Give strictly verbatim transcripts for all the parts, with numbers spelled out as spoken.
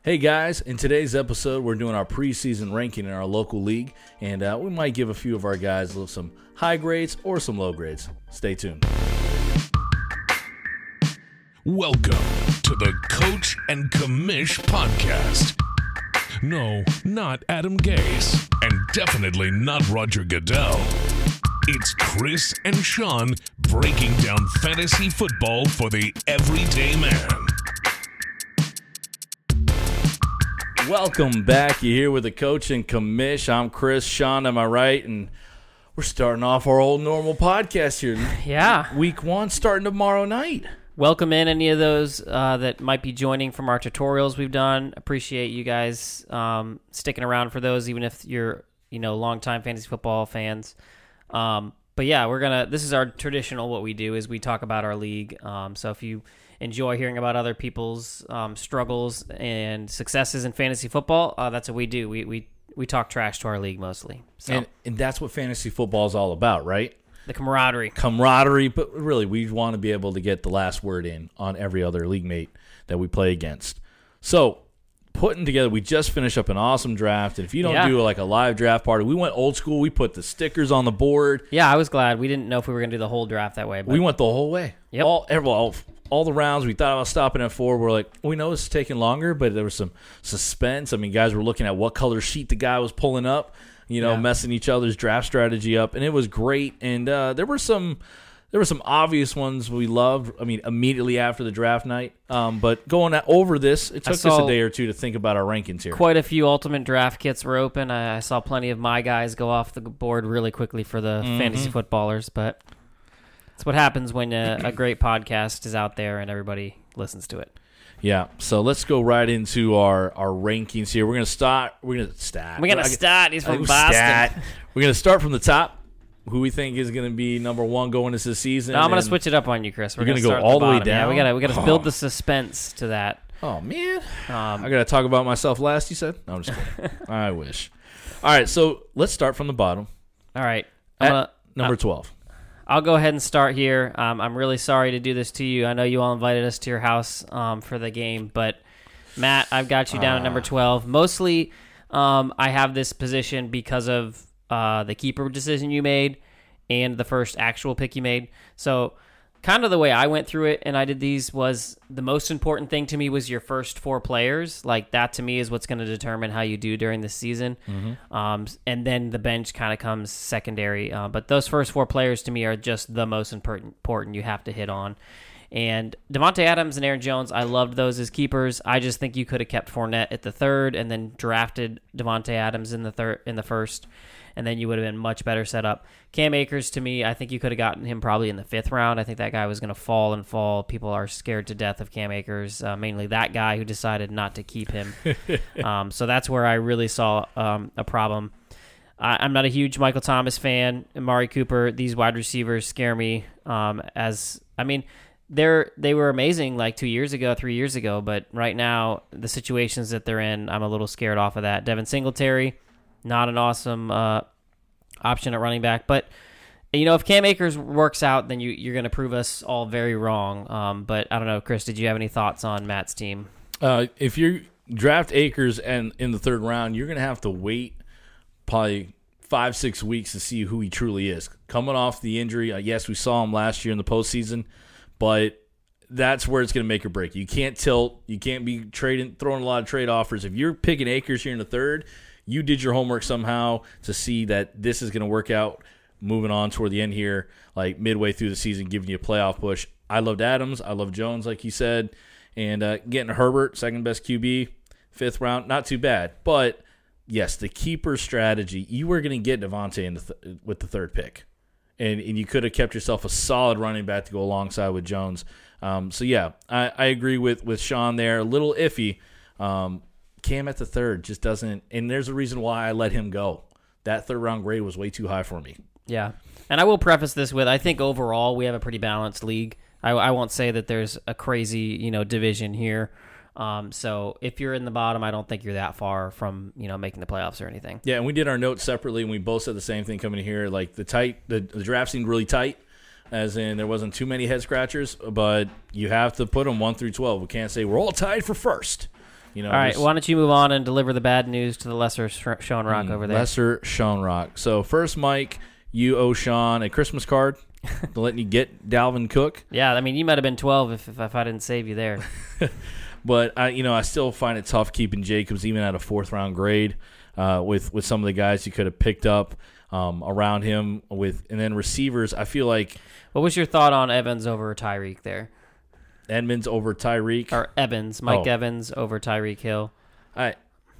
Hey guys, in today's episode, we're doing our preseason ranking in our local league, and uh, we might give a few of our guys some high grades or some low grades. Stay tuned. Welcome to the Coach and Commish podcast. No, not Adam Gase, and definitely not Roger Goodell. It's Chris and Sean breaking down fantasy football for the everyday man. Welcome back. You're here with the Coach and Commish. I'm Chris. Sean, am I right? And we're starting off our old normal podcast here. Yeah. Week one starting tomorrow night. Welcome in any of those uh, that might be joining from our tutorials we've done. Appreciate you guys um, sticking around for those, even if you're, you know, longtime fantasy football fans. Um, but yeah, we're gonna. This is our traditional. What we do is we talk about our league. Um, so if you enjoy hearing about other people's um, struggles and successes in fantasy football, uh, that's what we do. We we we talk trash to our league mostly. So And, and that's what fantasy football is all about, right? the camaraderie. Camaraderie, but really, we want to be able to get the last word in on every other league mate that we play against. So, putting together, we just finished up an awesome draft, and if you don't Yeah. do like a live draft party, we went old school. We put the stickers on the board. Yeah, I was glad. We didn't know if we were gonna do the whole draft that way. But We went the whole way. Yep. All, every, all, all the rounds. We thought about stopping at four. We're like, we know it's taking longer, but there was some suspense. I mean, guys were looking at what color sheet the guy was pulling up, you know, Yeah. messing each other's draft strategy up, and it was great. And uh, there were some, there were some obvious ones we loved. I mean, immediately after the draft night. Um, but going over this, it took us saw- a day or two to think about our rankings here. quite a few ultimate draft kits were open. I, I saw plenty of my guys go off the board really quickly for the Mm-hmm. fantasy footballers, but it's what happens when a, a great podcast is out there and everybody listens to it. Yeah. So let's go right into our, our rankings here. We're gonna start. We're gonna stat. We're gonna I- start. He's from Oh, Boston. stat. We're going to start from the top. Who we think is going to be number one going into the season. No, I'm gonna and- switch it up on you, Chris. We're You're gonna, gonna go start at all the way bottom. Yeah, down? we gotta we gotta Oh. build the suspense to that. Oh, man. Um, I got to talk about myself last, you said? No, I'm just kidding. I wish. All right, so let's start from the bottom. all right, I'm At gonna, number twelve. I'll go ahead and start here. Um, I'm really sorry to do this to you. I know you all invited us to your house um, for the game, but Matt, I've got you down at number twelve. Mostly, um, I have this position because of uh, the keeper decision you made and the first actual pick you made. So kind of the way I went through it and I did these was the most important thing to me was your first four players. Like that to me is what's going to determine how you do during the season. Um, and then the bench kind of comes secondary. Uh, but those first four players to me are just the most important, important you have to hit on. And Devontae Adams and Aaron Jones, I loved those as keepers. I just think you could have kept Fournette at the third and then drafted Devontae Adams in the third, in the first, and then you would have been much better set up. Cam Akers, to me, I think you could have gotten him probably in the fifth round. I think that guy was going to fall and fall. People are scared to death of Cam Akers, uh, mainly that guy who decided not to keep him. um, so that's where I really saw um, a problem. I, I'm not a huge Michael Thomas fan. Amari Cooper, these wide receivers scare me. Um, as I mean, they're they were amazing like two years ago, three years ago, but right now the situations that they're in, I'm a little scared off of that. Devin Singletary, not an awesome uh, option at running back, but you know if Cam Akers works out, then you you're going to prove us all very wrong. Um, but I don't know, Chris, did you have any thoughts on Matt's team? Uh, if you draft Akers and in the third round, you're going to have to wait probably five, six weeks to see who he truly is. Coming off the injury, uh, yes, we saw him last year in the postseason, but that's where it's going to make or break. You can't tilt. You can't be trading, throwing a lot of trade offers. If you're picking Akers here in the third, you did your homework somehow to see that this is going to work out moving on toward the end here, like midway through the season, giving you a playoff push. I loved Adams. I love Jones, like you said. And uh, getting Herbert, second best Q B, fifth round, not too bad. But, yes, the keeper strategy, you were going to get Devontae in the th- with the third pick. And, and you could have kept yourself a solid running back to go alongside with Jones. Um, so, yeah, I, I agree with, with Sean there. A little iffy. Um, Cam at the third just doesn't – and there's a reason why I let him go. That third-round grade was way too high for me. Yeah. And I will preface this with I think overall we have a pretty balanced league. I, I won't say that there's a crazy, you know, division here. Um, so if you're in the bottom, I don't think you're that far from, you know, making the playoffs or anything. Yeah, and we did our notes separately, and we both said the same thing coming in here. Like the tight, the, the draft seemed really tight, as in there wasn't too many head scratchers, but you have to put them one through twelve. We can't say we're all tied for first. You know, All right, there's- why don't you move on and deliver the bad news to the lesser sh- Sean Rock Mm, over there? Lesser Sean Rock. So first, Mike, you owe Sean a Christmas card to letting you get Dalvin Cook. Yeah, I mean, you might have been twelve if, if, if I didn't save you there. But I, you know, I still find it tough keeping Jacobs even at a fourth round grade uh, with with some of the guys you could have picked up um, around him with, and then receivers. I feel like What was your thought on Evans over Tyreek there? Edmonds over Tyreek. Or Evans, Mike Oh. Evans over Tyreek Hill. I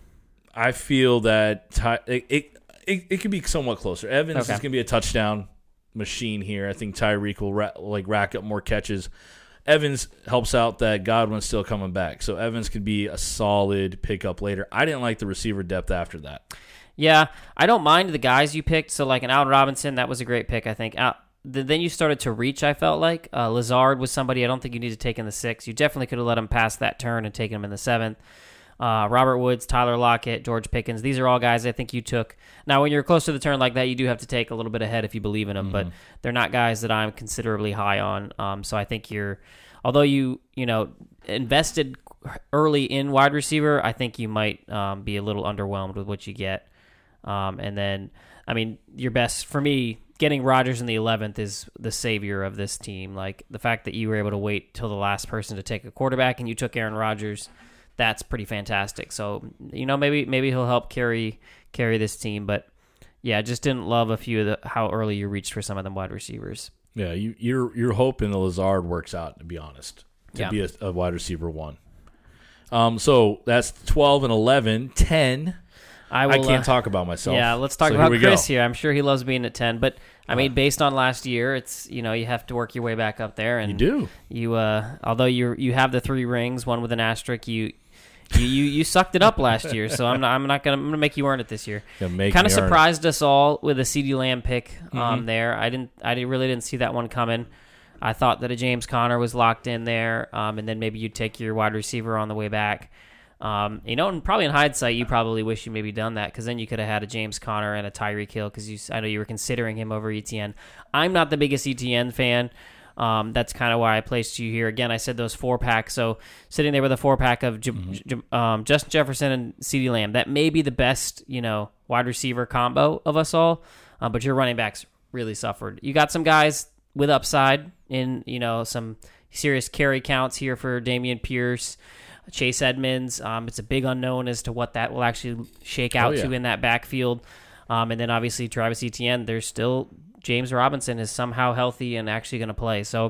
I feel that Ty, it, it it it could be somewhat closer. Evans Okay. is going to be a touchdown machine here. I think Tyreek will ra- like rack up more catches. Evans helps out that Godwin's still coming back, so Evans could be a solid pickup later. I didn't like the receiver depth after that. Yeah, I don't mind the guys you picked. So, like an Allen Robinson, that was a great pick, I think. Al- th- then you started to reach, I felt like. Uh, Lazard was somebody I don't think you need to take in the sixth. You definitely could have let him pass that turn and taken him in the seventh. Uh, Robert Woods, Tyler Lockett, George Pickens. These are all guys I think you took. Now, when you're close to the turn like that, you do have to take a little bit ahead if you believe in them, but they're not guys that I'm considerably high on. Um, so I think you're, although you, you know, invested early in wide receiver, I think you might um, be a little underwhelmed with what you get. Um, and then, I mean, your best, for me, getting Rodgers in the eleventh is the savior of this team. Like, the fact that you were able to wait till the last person to take a quarterback and you took Aaron Rodgers, that's pretty fantastic. So, you know, maybe maybe he'll help carry carry this team. But, yeah, I just didn't love a few of the how early you reached for some of them wide receivers. Yeah, you, you're you're hoping the Lazard works out, to be honest, to Yeah. be a, a wide receiver one. Um, so that's twelve and eleven, ten. I, will, I can't uh, talk about myself. Yeah, let's talk So about here we Chris go. here. I'm sure he loves being at ten, but I mean, Uh, based on last year, it's you know you have to work your way back up there. And You do. You, uh, although you you have the three rings, one with an asterisk, you you you, you sucked it up last year. So I'm not I'm not gonna I'm gonna make you earn it this year. Gonna make Kind of me earn it. surprised us all with a CeeDee Lamb pick um, Mm-hmm. there. I didn't I didn't, really didn't see that one coming. I thought that a James Conner was locked in there, um, and then maybe you'd take your wide receiver on the way back. Um, you know, and probably in hindsight, you probably wish you maybe done that because then you could have had a James Conner and a Tyreek Hill because you, I know you were considering him over E T N. I'm not the biggest E T N fan. Um, that's kind of why I placed you here. Again, I said those four packs. So sitting there with a four pack of J- J- um, Justin Jefferson and CeeDee Lamb, that may be the best, you know, wide receiver combo of us all. Um, but your running backs really suffered. You got some guys with upside in, you know, some serious carry counts here for Dameon Pierce, Chase Edmonds. Um, it's a big unknown as to what that will actually shake out Oh, yeah. to in that backfield. Um, and then obviously Travis Etienne, there's still James Robinson is somehow healthy and actually going to play. So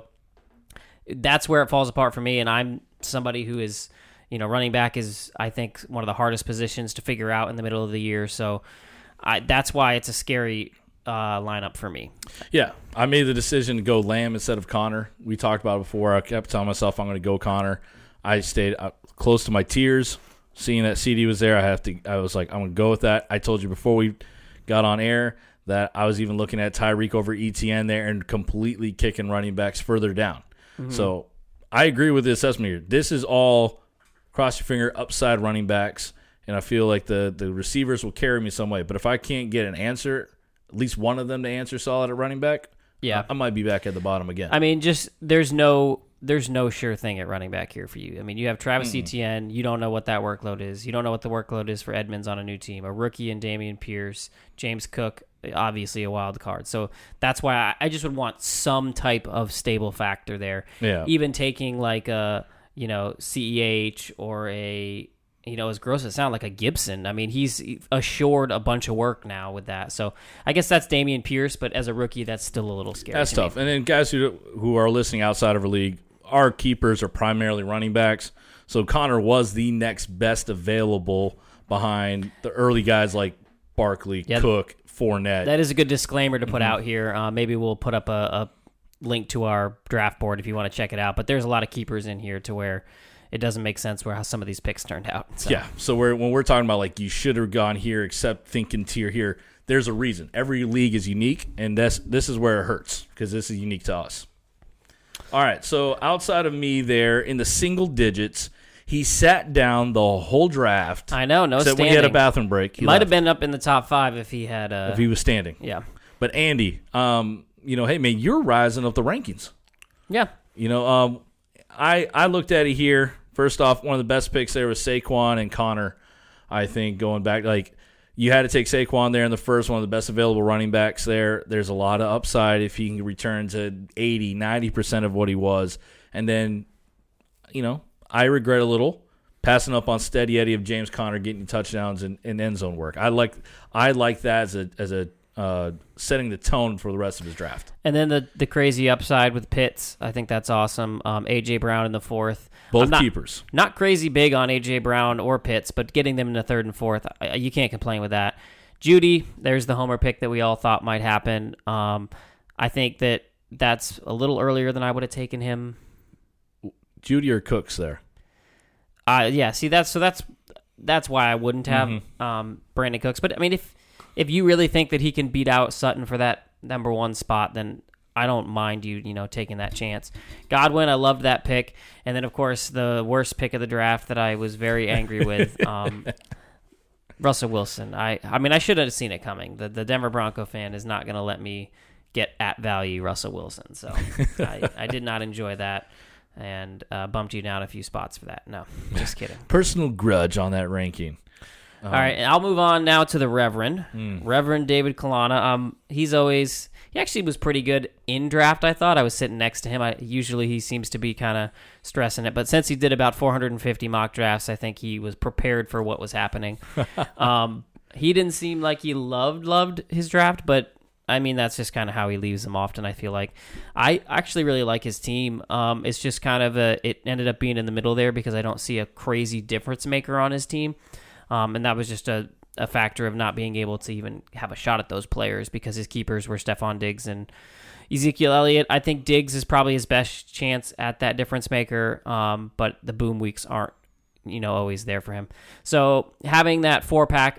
that's where it falls apart for me. And I'm somebody who is, you know, running back is, I think, one of the hardest positions to figure out in the middle of the year. So I, that's why it's a scary uh, lineup for me. Yeah, I made the decision to go Lamb instead of Connor. We talked about it before. I kept telling myself I'm going to go Connor. I stayed uh, close to my tiers. Seeing that C D was there, I have to. I was like, I'm going to go with that. I told you before we got on air that I was even looking at Tyreek over E T N there and completely kicking running backs further down. Mm-hmm. So I agree with the assessment here. This is all cross your finger upside running backs, and I feel like the the receivers will carry me some way. But if I can't get an answer, at least one of them to answer solid at running back, Yeah. I, I might be back at the bottom again. I mean, just there's no there's no sure thing at running back here for you. I mean, you have Travis Mm. Etienne. You don't know what that workload is. You don't know what the workload is for Edmonds on a new team. A rookie in Dameon Pierce, James Cook, obviously a wild card. So that's why I, I just would want some type of stable factor there. Yeah. Even taking like a you know C E H or a you know, as gross as it sounds, like a Gibson. I mean, he's assured a bunch of work now with that. So I guess that's Dameon Pierce, but as a rookie, that's still a little scary. That's to tough. me. And then guys who who are listening outside of our league, our keepers are primarily running backs. So Connor was the next best available behind the early guys like Barkley, Yeah. Cook, Fournette. That is a good disclaimer to put Mm-hmm. out here. Uh, maybe we'll put up a, a link to our draft board if you want to check it out. But there's a lot of keepers in here to where it doesn't make sense where how some of these picks turned out. So. Yeah. So we're, when we're talking about like you should have gone here except thinking tier here, there's a reason. Every league is unique, and this this is where it hurts because this is unique to us. All right. So outside of me there in the single digits, he sat down the whole draft. I know, no Except standing. when he had a bathroom break. He Might left. have been up in the top five if he had uh if he was standing. Yeah. But Andy, um, you know, hey man, you're rising up the rankings. Yeah. You know, um, I I looked at it here First off, one of the best picks there was Saquon and Connor, I think, going back. Like, you had to take Saquon there in the first, one of the best available running backs there. There's a lot of upside if he can return to eighty, ninety percent of what he was. And then, you know, I regret a little passing up on Steady Eddie of James Conner getting touchdowns and, and end zone work. I like I like that as a as a uh, setting the tone for the rest of his draft. And then the the crazy upside with Pitts, I think that's awesome. Um, A J Brown in the fourth. Both not, keepers. Not crazy big on A J Brown or Pitts, but getting them in the third and fourth, I, you can't complain with that. Judy, there's the homer pick that we all thought might happen. Um, I think that that's a little earlier than I would have taken him. Judy or Cooks there? Uh, yeah, see, that's so that's that's why I wouldn't have mm-hmm. um, Brandon Cooks. But, I mean, if if you really think that he can beat out Sutton for that number one spot, then I don't mind you, you know, taking that chance. Godwin, I loved that pick. And then, of course, the worst pick of the draft that I was very angry with, um, Russell Wilson. I I mean, I should have seen it coming. The the Denver Bronco fan is not going to let me get at value Russell Wilson. So I, I did not enjoy that and uh, bumped you down a few spots for that. No, just kidding. Personal grudge on that ranking. Um, All right, I'll move on now to the Reverend. Mm. Reverend David Kalana. Um, he's always... He actually was pretty good in draft, I thought. I was sitting next to him. I, usually he seems to be kind of stressing it. But since he did about four hundred fifty mock drafts, I think he was prepared for what was happening. um, he didn't seem like he loved, loved his draft, but, I mean, that's just kind of how he leaves them often, I feel like. I actually really like his team. Um, it's just kind of a... It ended up being in the middle there because I don't see a crazy difference maker on his team. Um, and that was just a... a factor of not being able to even have a shot at those players because his keepers were Stephon Diggs and Ezekiel Elliott. I think Diggs is probably his best chance at that difference maker, um, but the boom weeks aren't, you know, always there for him. So having that four-pack,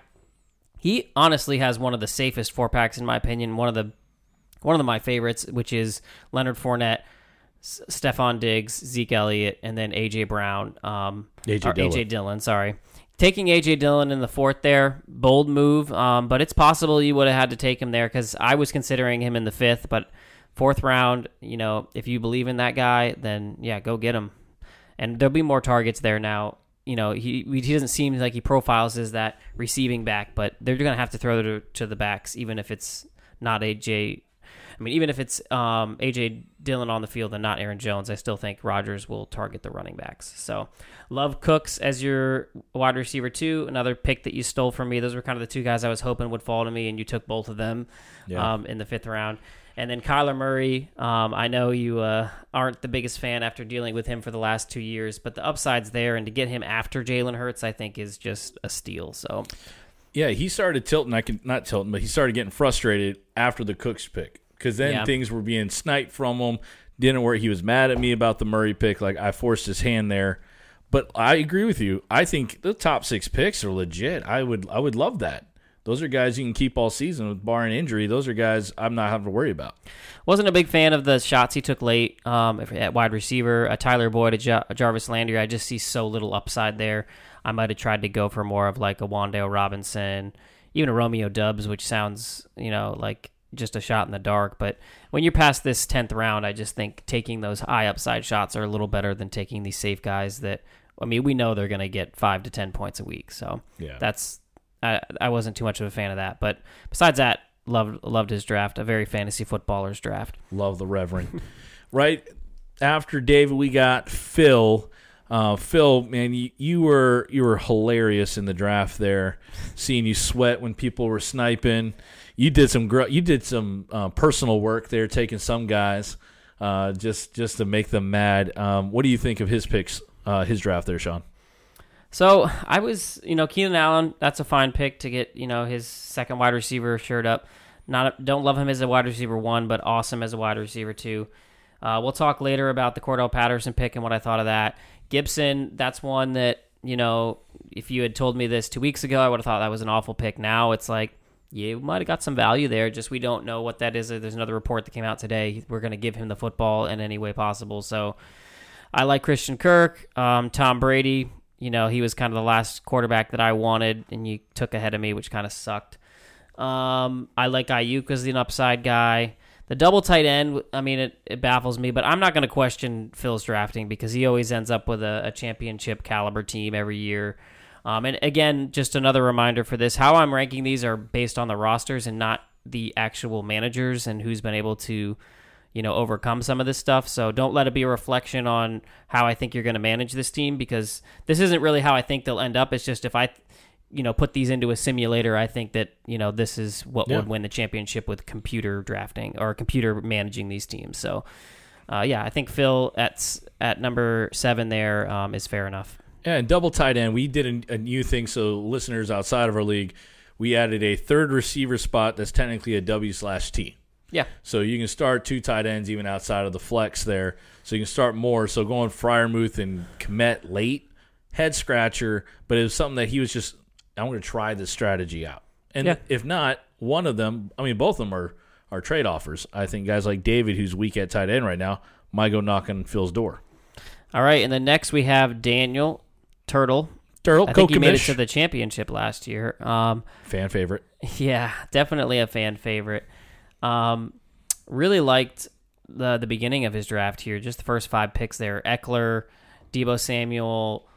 he honestly has one of the safest four-packs in my opinion, one of the one of my favorites, which is Leonard Fournette, S- Stephon Diggs, Zeke Elliott, and then A J Brown. Um, A J Dillon. A J Dillon, sorry. Taking A J Dillon in the fourth there, bold move, um, but it's possible you would have had to take him there because I was considering him in the fifth, but fourth round, you know, if you believe in that guy, then, yeah, go get him. And there'll be more targets there now. You know, he he doesn't seem like he profiles as that receiving back, but they're going to have to throw to, to the backs, even if it's not A J. I mean, even if it's um, A J Dillon on the field and not Aaron Jones, I still think Rodgers will target the running backs. So, love Cooks as your wide receiver two. Another pick that you stole from me. Those were kind of the two guys I was hoping would fall to me, and you took both of them yeah. um, in the fifth round. And then Kyler Murray, um, I know you uh, aren't the biggest fan after dealing with him for the last two years, but the upside's there, and to get him after Jalen Hurts, I think, is just a steal. So, yeah, he started tilting. I can not tilting, but he started getting frustrated after the Cooks pick. Because then yeah. things were being sniped from him. Didn't work. He was mad at me about the Murray pick. Like, I forced his hand there. But I agree with you. I think the top six picks are legit. I would I would love that. Those are guys you can keep all season with barring injury. Those are guys I'm not having to worry about. Wasn't a big fan of the shots he took late um, at wide receiver. A Tyler Boyd, a, Jar- a Jarvis Landry. I just see so little upside there. I might have tried to go for more of like a Wan'Dale Robinson, even a Romeo Doubs, which sounds, you know, like just a shot in the dark. But when you're past this tenth round, I just think taking those high upside shots are a little better than taking these safe guys that, I mean, we know they're going to get five to ten points a week. So yeah. that's, I, I wasn't too much of a fan of that. But besides that, loved loved his draft, a very fantasy footballer's draft. Love the Reverend. Right after David, we got Phil. Uh, Phil, man, you, you were you were hilarious in the draft there. Seeing you sweat when people were sniping. You did some gr- you did some uh, personal work there, taking some guys uh, just just to make them mad. Um, what do you think of his picks, uh, his draft there, Sean? So I was, you know, Keenan Allen. That's a fine pick to get, you know, his second wide receiver shirt up. Not don't love him as a wide receiver one, but awesome as a wide receiver two. Uh, we'll talk later about the Cordell Patterson pick and what I thought of that. Gibson, that's one that, you know, if you had told me this two weeks ago, I would have thought that was an awful pick. Now it's like, you might have got some value there. Just we don't know what that is. There's another report that came out today. We're going to give him the football in any way possible. So I like Christian Kirk. Um, Tom Brady, you know, he was kind of the last quarterback that I wanted, and you took ahead of me, which kind of sucked. Um, I like Ayuk as an upside guy. The double tight end, I mean, it, it baffles me, but I'm not going to question Phil's drafting because he always ends up with a, a championship caliber team every year. Um, and again, just another reminder for this, how I'm ranking these are based on the rosters and not the actual managers and who's been able to, you know, overcome some of this stuff. So don't let it be a reflection on how I think you're going to manage this team, because this isn't really how I think they'll end up. It's just if I, you know, put these into a simulator, I think that, you know, this is what yeah. would win the championship with computer drafting or computer managing these teams. So, uh, yeah, I think Phil at at number seven there um, is fair enough. Yeah, and double tight end, we did a, a new thing. So listeners outside of our league, we added a third receiver spot that's technically a W slash T. Yeah. So you can start two tight ends even outside of the flex there. So you can start more. So going Freiermuth and Kmet late, head scratcher, but it was something that he was just, I'm going to try this strategy out. And yeah. if not, one of them, I mean, both of them are, are trade offers. I think guys like David, who's weak at tight end right now, might go knock on Phil's door. All right, and then next we have Daniel Turtle. Turtle, I think he made it to the championship last year. Um, fan favorite. Yeah, definitely a fan favorite. Um, really liked the the beginning of his draft here. Just the first five picks there. Eckler, Deebo Samuel,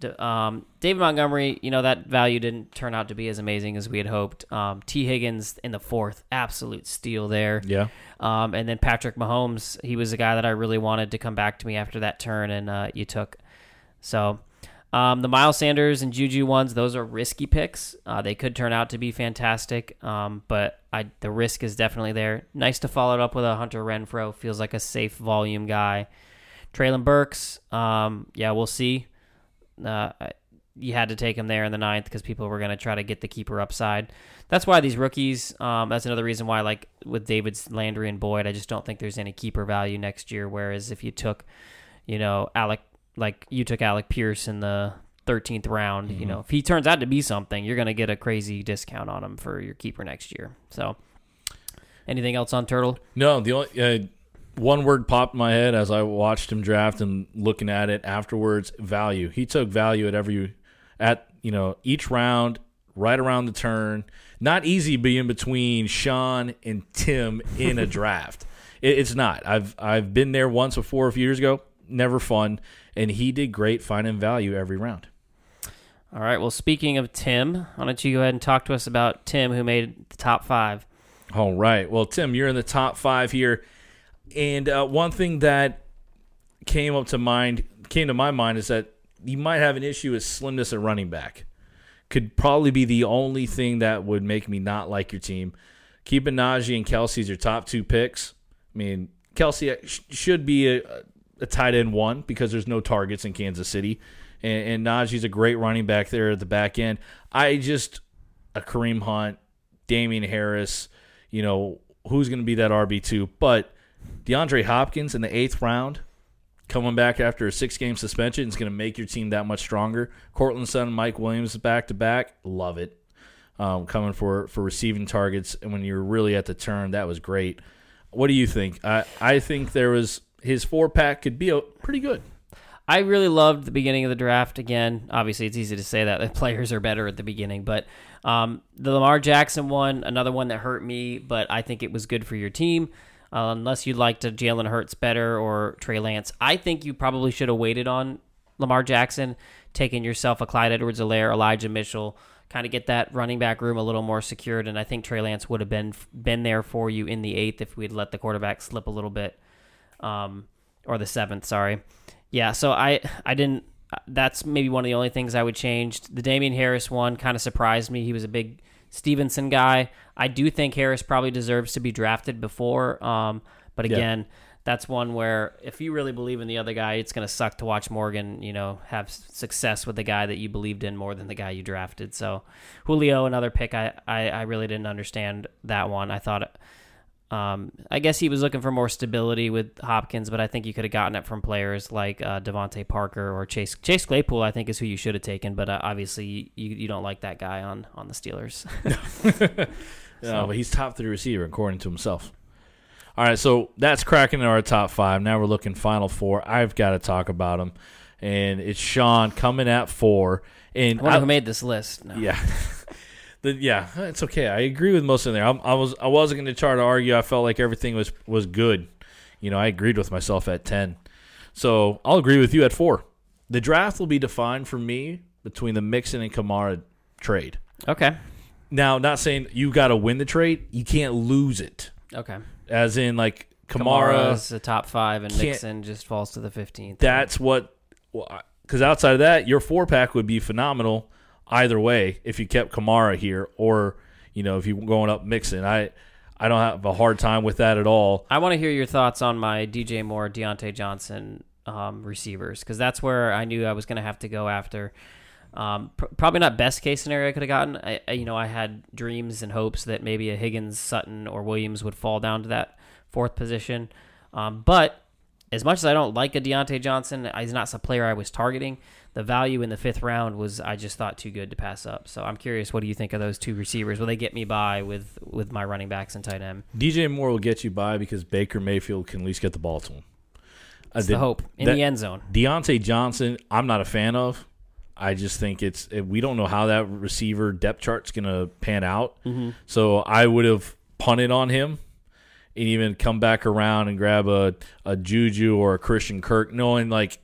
um, David Montgomery. You know, that value didn't turn out to be as amazing as we had hoped. Um, T. Higgins in the fourth, absolute steal there. Yeah. Um, and then Patrick Mahomes. He was a guy that I really wanted to come back to me after that turn, and uh, you took. So. Um, the Miles Sanders and Juju ones, those are risky picks. Uh, they could turn out to be fantastic, um, but I, the risk is definitely there. Nice to follow it up with a Hunter Renfrow. Feels like a safe volume guy. Treylon Burks, um, yeah, we'll see. Uh, you had to take him there in the ninth because people were going to try to get the keeper upside. That's why these rookies, um, that's another reason why, like with David's Landry and Boyd, I just don't think there's any keeper value next year, whereas if you took, you know, Alec Like you took Alec Pierce in the thirteenth round, mm-hmm. you know, if he turns out to be something, you're going to get a crazy discount on him for your keeper next year. So, anything else on Turtle? No, the only uh, one word popped in my head as I watched him draft and looking at it afterwards: value. He took value at every, at you know, each round, right around the turn. Not easy being between Sean and Tim in a draft. It, it's not. I've I've been there once before a few years ago. Never fun. And he did great finding value every round. All right. Well, speaking of Tim, why don't you go ahead and talk to us about Tim, who made the top five? All right. Well, Tim, you're in the top five here. And uh, one thing that came up to mind, came to my mind is that you might have an issue with slimness at running back. Could probably be the only thing that would make me not like your team. Keeping Najee and Kelsey as your top two picks. I mean, Kelsey should be a, a tight end one because there's no targets in Kansas City. And, and Najee's a great running back there at the back end. I just, a Kareem Hunt, Damian Harris, you know, who's going to be that R B two? But DeAndre Hopkins in the eighth round, coming back after a six-game suspension, is going to make your team that much stronger. Cortland Sutton, Mike Williams back-to-back, love it. Um, coming for, for receiving targets, and when you're really at the turn, that was great. What do you think? I, I think there was his four-pack could be a, pretty good. I really loved the beginning of the draft. Again, obviously it's easy to say that the players are better at the beginning, but um, the Lamar Jackson one, another one that hurt me, but I think it was good for your team. Uh, unless you liked Jalen Hurts better or Trey Lance, I think you probably should have waited on Lamar Jackson, taking yourself a Clyde Edwards-Helaire, Elijah Mitchell, kind of get that running back room a little more secured, and I think Trey Lance would have been been there for you in the eighth if we'd let the quarterback slip a little bit, um, or the seventh, sorry. Yeah, so I I didn't. That's maybe one of the only things I would change. The Damian Harris one kind of surprised me. He was a big Stevenson guy. I do think Harris probably deserves to be drafted before, um, but again, yeah. That's one where if you really believe in the other guy, it's going to suck to watch Morgan, you know, have success with the guy that you believed in more than the guy you drafted. So Julio, another pick, I, I, I really didn't understand that one. I thought, um, I guess he was looking for more stability with Hopkins, but I think you could have gotten it from players like uh, Devontae Parker or Chase Chase Claypool. I think is who you should have taken, but uh, obviously you, you don't like that guy on, on the Steelers. so. No, but he's top three receiver according to himself. All right, so that's cracking in our top five. Now we're looking final four. I've got to talk about him, and it's Sean coming at four. And I wonder I, who made this list. No. Yeah. the, yeah, it's okay. I agree with most of there. I, I was I wasn't going to try to argue. I felt like everything was was good. You know, I agreed with myself at ten. So I'll agree with you at four. The draft will be defined for me between the Mixon and Kamara trade. Okay. Now, not saying you got to win the trade. You can't lose it. Okay. As in, like, Kamara. Kamara's the top five, and Mixon just falls to the fifteenth. That's what – because outside of that, your four-pack would be phenomenal either way if you kept Kamara here or, you know, if you were going up Mixon. I I don't have a hard time with that at all. I want to hear your thoughts on my D J Moore, Deontay Johnson um, receivers, because that's where I knew I was going to have to go after. Um, pr- probably not best case scenario I could have gotten. I, I, you know, I had dreams and hopes that maybe a Higgins, Sutton, or Williams would fall down to that fourth position. Um, but as much as I don't like a Deontay Johnson, he's not a player I was targeting. The value in the fifth round was, I just thought, too good to pass up. So I'm curious, what do you think of those two receivers? Will they get me by with, with my running backs and tight end? D J Moore will get you by because Baker Mayfield can at least get the ball to him. That's the hope in that, the end zone. Deontay Johnson, I'm not a fan of. I just think it's we don't know how that receiver depth chart's going to pan out. Mm-hmm. So I would have punted on him and even come back around and grab a, a Juju or a Christian Kirk, knowing like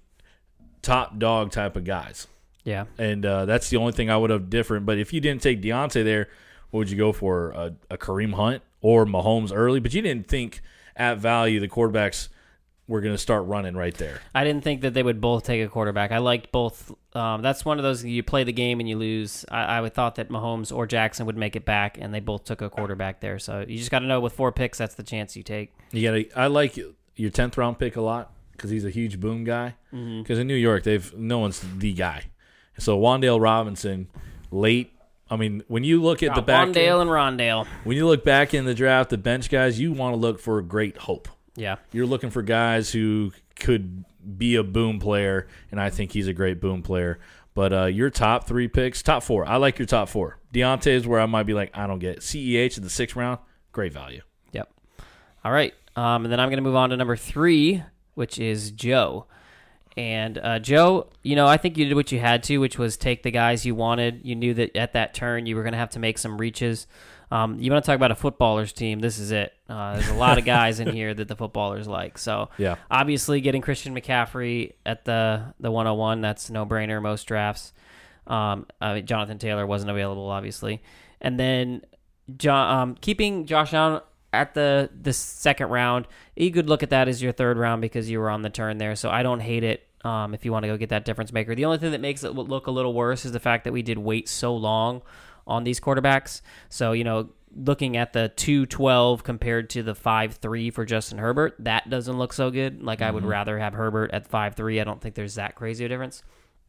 top dog type of guys. Yeah. And uh, that's the only thing I would have different. But if you didn't take Deontay there, what would you go for? A, a Kareem Hunt or Mahomes early? But you didn't think at value the quarterbacks were going to start running right there. I didn't think that they would both take a quarterback. I liked both. Um, that's one of those, you play the game and you lose. I, I would thought that Mahomes or Jackson would make it back, and they both took a quarterback there. So you just got to know with four picks, that's the chance you take. You gotta. I like your tenth round pick a lot because he's a huge boom guy. Because mm-hmm. in New York, they've no one's the guy. So Wan'Dale Robinson, late. I mean, when you look at Got the back, Wan'Dale and Rondale. When you look back in the draft, the bench guys, you want to look for great hope. Yeah. You're looking for guys who could be a boom player, and I think he's a great boom player. But uh, your top three picks, top four, I like your top four. Deontay is where I might be like, I don't get it. C E H in the sixth round, great value. Yep. All right. Um, and then I'm going to move on to number three, which is Joe. And uh, Joe, you know, I think you did what you had to, which was take the guys you wanted. You knew that at that turn you were going to have to make some reaches. Um, you want to talk about a footballers team, this is it. Uh, there's a lot of guys in here that the footballers like. So yeah. Obviously getting Christian McCaffrey at the, the one oh one, that's a no-brainer most drafts. Um, uh, Jonathan Taylor wasn't available, obviously. And then John, um, keeping Josh Allen at the, the second round, you could look at that as your third round because you were on the turn there. So I don't hate it um, if you want to go get that difference maker. The only thing that makes it look a little worse is the fact that we did wait so long on these quarterbacks. So, you know, looking at the two twelve compared to the five three for Justin Herbert, that doesn't look so good. Like, mm-hmm. I would rather have Herbert at five three. I don't think there's that crazy a difference.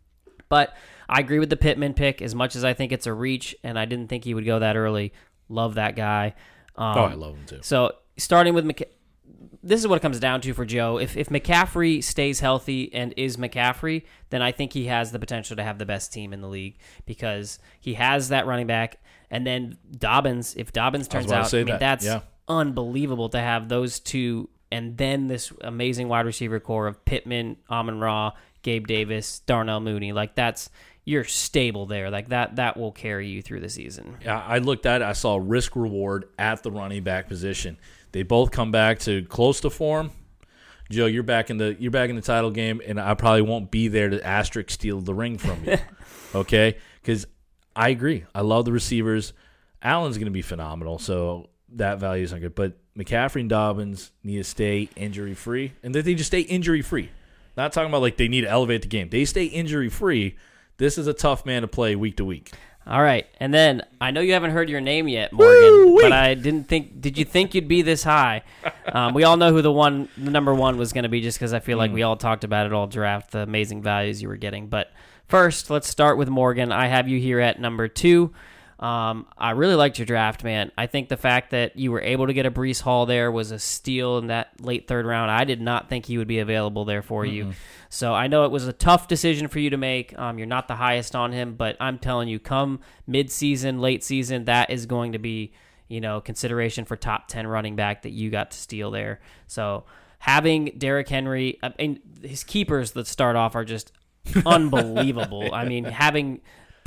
But I agree with the Pittman pick as much as I think it's a reach, and I didn't think he would go that early. Love that guy. Um, oh, I love him too. So, starting with McC- this is what it comes down to for Joe. If if McCaffrey stays healthy and is McCaffrey, then I think he has the potential to have the best team in the league because he has that running back. And then Dobbins, if Dobbins turns out, I mean, that. that's yeah. unbelievable to have those two and then this amazing wide receiver core of Pittman, Amon-Ra, Gabe Davis, Darnell Mooney. Like, that's, you're stable there. Like, that that will carry you through the season. Yeah, I looked at it. I saw risk reward at the running back position. They both come back to close to form. Joe, you're back in the you're back in the title game, and I probably won't be there to asterisk steal the ring from you. Okay? Because I agree. I love the receivers. Allen's going to be phenomenal, so that value is not good. But McCaffrey and Dobbins need to stay injury-free, and that they just stay injury-free. Not talking about like they need to elevate the game. They stay injury-free. This is a tough man to play week to week. All right, and then I know you haven't heard your name yet, Morgan, Woo-wee. but I didn't think. Did you think you'd be this high? Um, we all know who the one, the number one was going to be, just because I feel like mm. we all talked about it all draft, the amazing values you were getting. But first, let's start with Morgan. I have you here at number two. Um, I really liked your draft, man. I think the fact that you were able to get a Breece Hall there was a steal in that late third round. I did not think he would be available there for mm-hmm. you. So I know it was a tough decision for you to make. Um, you're not the highest on him, but I'm telling you, come mid-season, late season, that is going to be, you know, consideration for top ten running back that you got to steal there. So having Derrick Henry, I mean, his keepers that start off are just unbelievable. I mean, having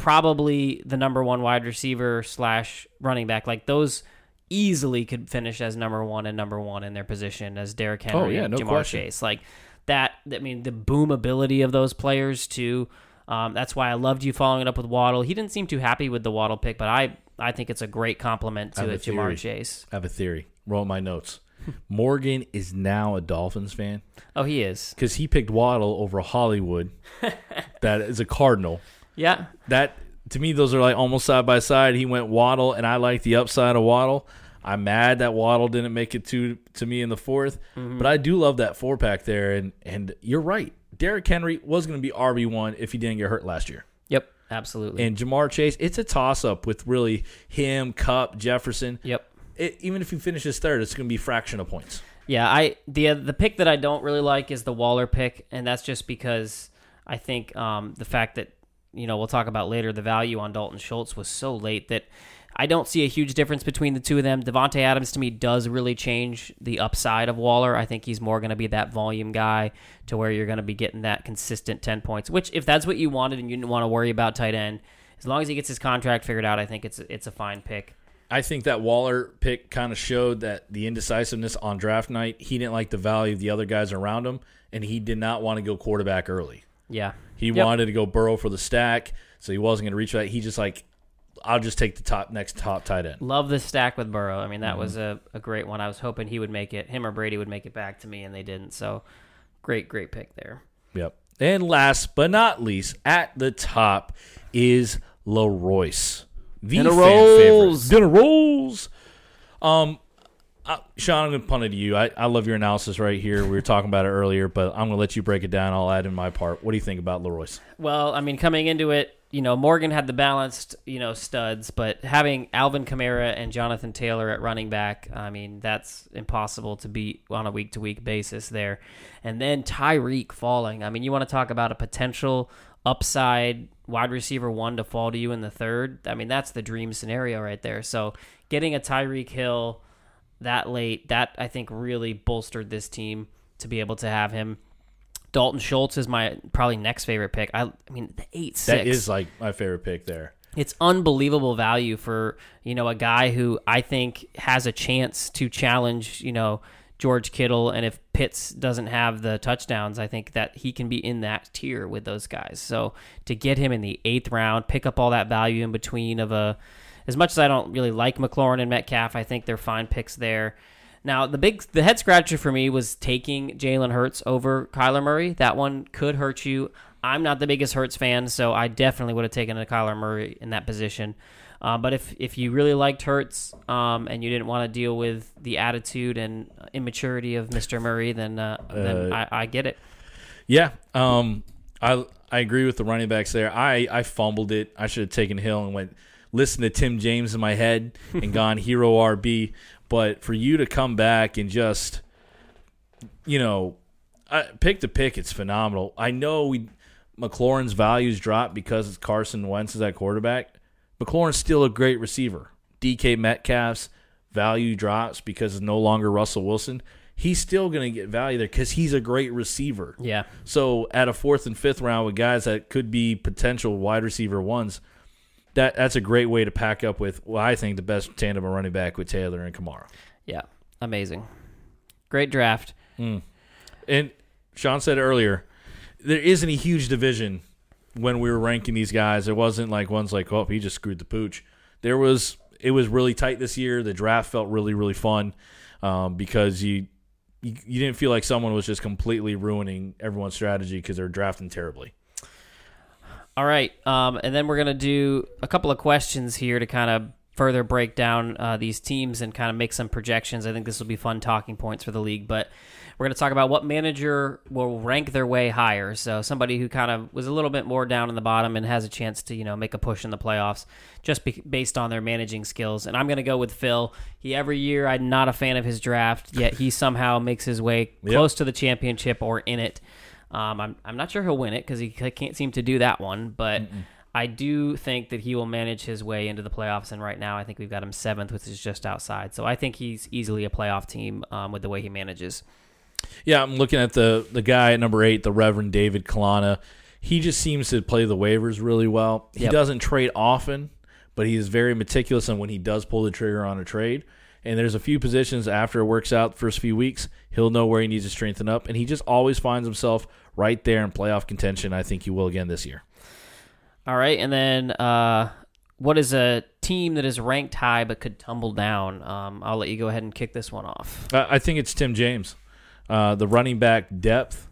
probably the number one wide receiver slash running back. Like those easily could finish as number one and number one in their position as Derrick Henry Oh, yeah, and no Jamar question. Chase. Like that, I mean, the boom ability of those players too. Um, that's why I loved you following it up with Waddle. He didn't seem too happy with the Waddle pick, but I, I think it's a great compliment I to have a a Jamar theory. Chase. I have a theory. Roll my notes. Morgan is now a Dolphins fan Oh, he is. because he picked Waddle over Hollywood. That is a Cardinal. Yeah. That to me, those are like almost side by side. He went Waddle, and I like the upside of Waddle. I'm mad that Waddle didn't make it to to me in the fourth, Mm-hmm. but I do love that four pack there. And and you're right, Derrick Henry was going to be R B one if he didn't get hurt last year. Yep. Absolutely. And Jamar Chase, it's a toss up with really him, Kupp, Jefferson. yep. It, even if he finishes third, it's going to be a fraction of points. Yeah, I the the pick that I don't really like is the Waller pick, and that's just because I think um, the fact that, you know, we'll talk about later, the value on Dalton Schultz was so late that I don't see a huge difference between the two of them. Devontae Adams, to me, does really change the upside of Waller. I think he's more going to be that volume guy to where you're going to be getting that consistent ten points, which if that's what you wanted and you didn't want to worry about tight end, as long as he gets his contract figured out, I think it's it's a fine pick. I think that Waller pick kind of showed that the indecisiveness on draft night. He didn't like the value of the other guys around him, and he did not want to go quarterback early. Yeah. He Yep. wanted to go Burrow for the stack, so he wasn't going to reach for that. He just like, I'll just take the top next top tight end. Love the stack with Burrow. I mean, that Mm-hmm. was a, a great one. I was hoping he would make it. Him or Brady would make it back to me, and they didn't. So, great, great pick there. Yep. And last but not least, at the top is Leroyce. The Dinner fan rolls. favorite. Dinner rolls. Um, uh, Sean, I'm going to punt it to you. I, I love your analysis right here. We were talking about it earlier, but I'm going to let you break it down. I'll add in my part. What do you think about Leroyce? Well, I mean, coming into it, you know, Morgan had the balanced, you know, studs, but having Alvin Kamara and Jonathan Taylor at running back, I mean, that's impossible to beat on a week-to-week basis there. And then Tyreek falling. I mean, you want to talk about a potential upside wide receiver one to fall to you in the third. I mean, that's the dream scenario right there. So getting a Tyreek Hill that late, that I think really bolstered this team to be able to have him. Dalton Schultz is my probably next favorite pick. I, I mean, the eight six. That is like my favorite pick there. It's unbelievable value for, you know, a guy who I think has a chance to challenge, you know, George Kittle. And if Pitts doesn't have the touchdowns, I think that he can be in that tier with those guys. So to get him in the eighth round, pick up all that value in between of a, as much as I don't really like McLaurin and Metcalf, I think they're fine picks there. Now, the big, the head scratcher for me was taking Jalen Hurts over Kyler Murray. That one could hurt you. I'm not the biggest Hurts fan, so I definitely would have taken a Kyler Murray in that position. Uh, but if, if you really liked Hurts um, and you didn't want to deal with the attitude and immaturity of Mister Murray, then uh, then Uh, I, I get it. Yeah, um, I I agree with the running backs there. I, I fumbled it. I should have taken Hill and went listen to Tim James in my head and gone hero R B. But for you to come back and just, you know, I, pick to pick, it's phenomenal. I know we McLaurin's values dropped because it's Carson Wentz is at quarterback. McLaurin's still a great receiver. D K Metcalf's value drops because it's no longer Russell Wilson. He's still going to get value there because he's a great receiver. Yeah. So at a fourth and fifth round with guys that could be potential wide receiver ones, that that's a great way to pack up with, well, I think, the best tandem of running back with Taylor and Kamara. Yeah. Amazing. Great draft. Mm. And Sean said earlier, there isn't a huge division when we were ranking these guys. There wasn't like one's like, oh, he just screwed the pooch. There was, it was really tight this year. The draft felt really, really fun um, because you, you you didn't feel like someone was just completely ruining everyone's strategy because they're drafting terribly. All right, um, and then we're going to do a couple of questions here to kind of further break down uh, these teams and kind of make some projections. I think this will be fun talking points for the league, but we're going to talk about what manager will rank their way higher. So somebody who kind of was a little bit more down in the bottom and has a chance to, you know, make a push in the playoffs just be- based on their managing skills. And I'm going to go with Phil. He every year, I'm not a fan of his draft, yet he somehow makes his way Yep. close to the championship or in it. Um, I'm I'm not sure he'll win it because he can't seem to do that one, but Mm-mm. I do think that he will manage his way into the playoffs. And right now, I think we've got him seventh, which is just outside. So I think he's easily a playoff team um, with the way he manages. Yeah, I'm looking at the the guy at number eight, the Reverend David Kalana. he just seems to play the waivers really well. He Yep. doesn't trade often, but he is very meticulous on when he does pull the trigger on a trade. And there's a few positions after it works out the first few weeks, he'll know where he needs to strengthen up, and he just always finds himself right there in playoff contention. I think he will again this year. All right, and then uh, what is a team that is ranked high but could tumble down? Um, I'll let you go ahead and kick this one off. I I think it's Tim James. Uh, the running back depth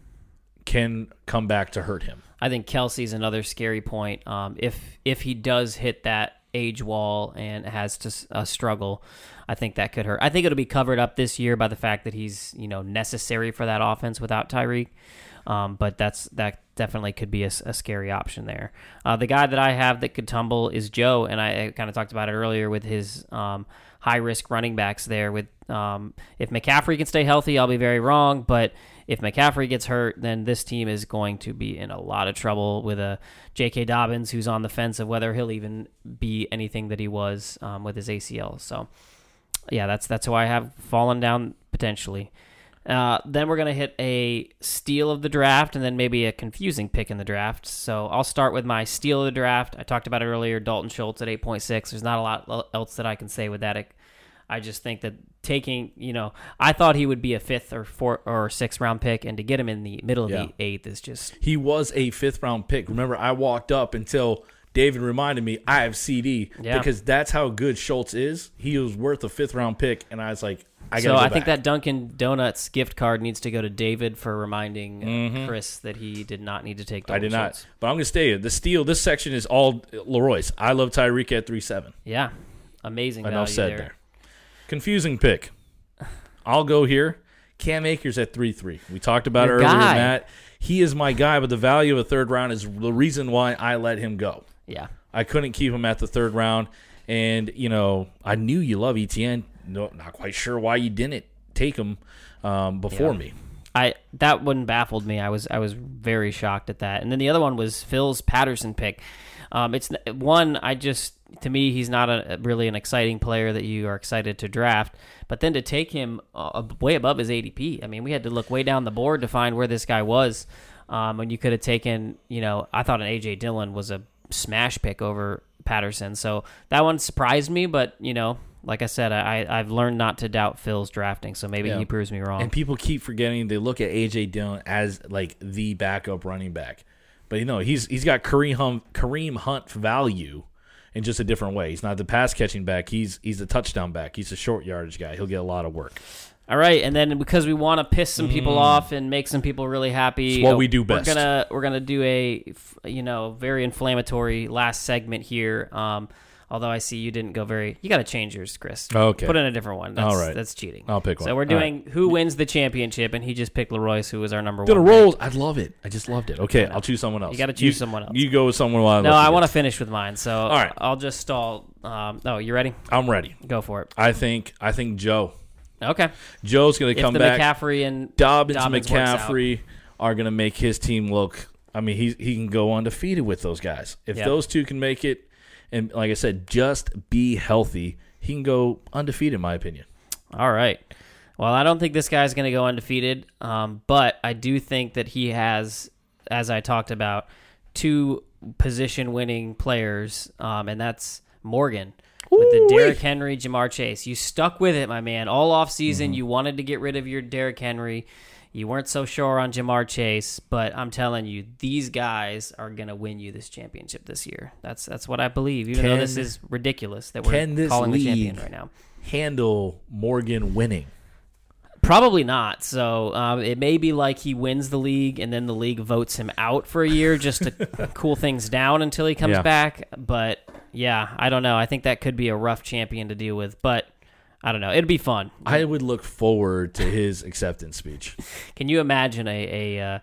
can come back to hurt him. I think Kelsey's another scary point. Um, if if he does hit that age wall and has to uh, struggle, I think that could hurt. I think it'll be covered up this year by the fact that he's you know necessary for that offense without Tyreek. Um, but that's that definitely could be a, a scary option there. Uh, the guy that I have that could tumble is Joe, and I, I kind of talked about it earlier with his um, high risk running backs there. With um, if McCaffrey can stay healthy, I'll be very wrong, but if McCaffrey gets hurt, then this team is going to be in a lot of trouble with a J K. Dobbins who's on the fence of whether he'll even be anything that he was um, with his A C L. So, yeah, that's that's who I have fallen down potentially. Uh, then we're going to hit a steal of the draft and then maybe a confusing pick in the draft. So I'll start with my steal of the draft. I talked about it earlier, Dalton Schultz at eight point six. There's not a lot else that I can say with that. I just think that taking, you know, I thought he would be a fifth or fourth or sixth round pick, and to get him in the middle of Yeah. the eighth is just... He was a fifth round pick. Remember, I walked up until David reminded me I have C D Yeah. because that's how good Schultz is. He was worth a fifth round pick, and I was like, I got to So go I back. think that Dunkin' Donuts gift card needs to go to David for reminding uh, Chris that he did not need to take Mm-hmm. I Dalton did not. Schultz. But I'm going to stay. The steal, this section is all Leroy's. I love Tyreek at three seven. Yeah, amazing value Enough said there. there. Confusing pick. I'll go here. Cam Akers at three three. We talked about Your it earlier, guy. Matt. He is my guy, but the value of a third round is the reason why I let him go. Yeah. I couldn't keep him at the third round. And, you know, I knew you love E T N. No, not quite sure why you didn't take him um, before Yeah. me. I that one baffled me. I was I was very shocked at that. And then the other one was Phil's Patterson pick. Um, it's one I just to me he's not a really an exciting player that you are excited to draft. But then to take him uh, way above his A D P. I mean, we had to look way down the board to find where this guy was. Um, and you could have taken, you know, I thought an A J Dillon was a smash pick over Patterson. So that one surprised me, but you know. Like I said, I, I've learned not to doubt Phil's drafting, so maybe Yeah. he proves me wrong. And people keep forgetting they look at A J Dillon as like the backup running back. But you know, he's he's got Kareem Hunt, Kareem Hunt value in just a different way. He's not the pass catching back. He's he's a touchdown back. He's a short yardage guy. He'll get a lot of work. All right, and then because we want to piss some people off and make some people really happy, It's what we do best. We're gonna we're gonna do a you know very inflammatory last segment here. Um, although I see you didn't go very, you got to change yours, Chris. Okay. Put in a different one. That's, All right. that's cheating. I'll pick one. So we're All doing who wins the championship, and he just picked Leroyce, who was our number Did a one. roll. I love it. I just loved it. Okay, I'll choose someone else. You gotta choose someone else. You go with someone while I No, look I at want to this. finish with mine. So All right. I'll just stall. Um, oh, you ready? I'm ready. Go for it. I think I think Joe. Okay. Joe's going to If come the back. McCaffrey and Dobbins, Dobbins works out. McCaffrey are going to make his team look. I mean, he he can go undefeated with those guys. If Yep. those two can make it, and like I said, just be healthy, he can go undefeated, in my opinion. All right. Well, I don't think this guy's going to go undefeated, um, but I do think that he has, as I talked about, two position-winning players, um, and that's Morgan. With the Derrick Henry, Jamar Chase. You stuck with it, my man. All offseason, Mm-hmm. you wanted to get rid of your Derrick Henry. You weren't so sure on Jamar Chase, but I'm telling you, these guys are going to win you this championship this year. That's that's what I believe, even though Can- this is ridiculous that we're can this calling the champion league right now. Handle Morgan winning. Probably not. So um, it may be like he wins the league and then the league votes him out for a year just to cool things down until he comes Yeah. back. But yeah, I don't know. I think that could be a rough champion to deal with. But I don't know. It'd be fun. I would look forward to his acceptance speech. Can you imagine a a uh,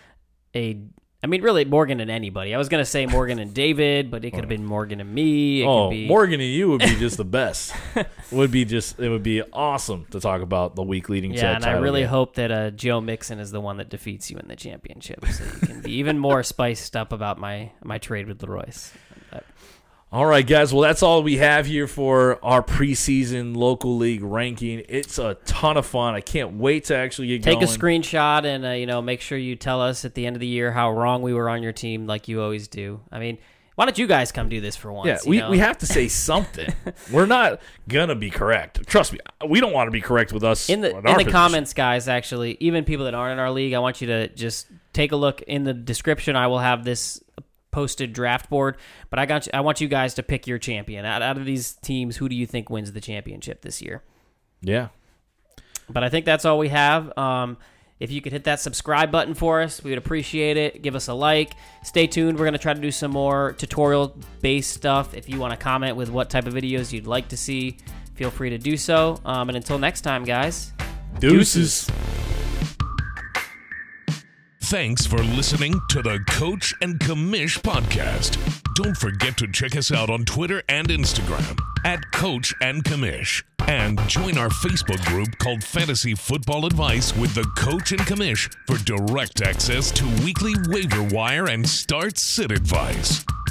a? I mean, really, Morgan and anybody. I was gonna say Morgan and David, but it could have been Morgan and me. It Oh, could be Morgan and you would be just the best. would be just it would be awesome to talk about the week leading to Yeah, that and I title really game. hope that uh, Joe Mixon is the one that defeats you in the championship, so you can be even more spiced up about my my trade with Leroyce. But, All right, guys. Well, that's all we have here for our preseason local league ranking. It's a ton of fun. I can't wait to actually get Take going. a screenshot and uh, you know make sure you tell us at the end of the year how wrong we were on your team, like you always do. I mean, why don't you guys come do this for once? Yeah, you we, know? we have to say something. We're not gonna be correct. Trust me, we don't want to be correct with us in the in in our the position. comments, guys. Actually, even people that aren't in our league, I want you to just take a look in the description. I will have this posted draft board, but I got you, I want you guys to pick your champion out, out of these teams. Who do you think wins the championship this year? Yeah, but I think that's all we have. Um, if you could hit that subscribe button for us, we would appreciate it. Give us a like. Stay tuned. We're going to try to do some more tutorial-based stuff. If you want to comment with what type of videos you'd like to see, feel free to do so. Um, and until next time, guys. deuces. Thanks for listening to the Coach and Commish podcast. Don't forget to check us out on Twitter and Instagram at Coach and Commish. And join our Facebook group called Fantasy Football Advice with the Coach and Commish for direct access to weekly waiver wire and start sit advice.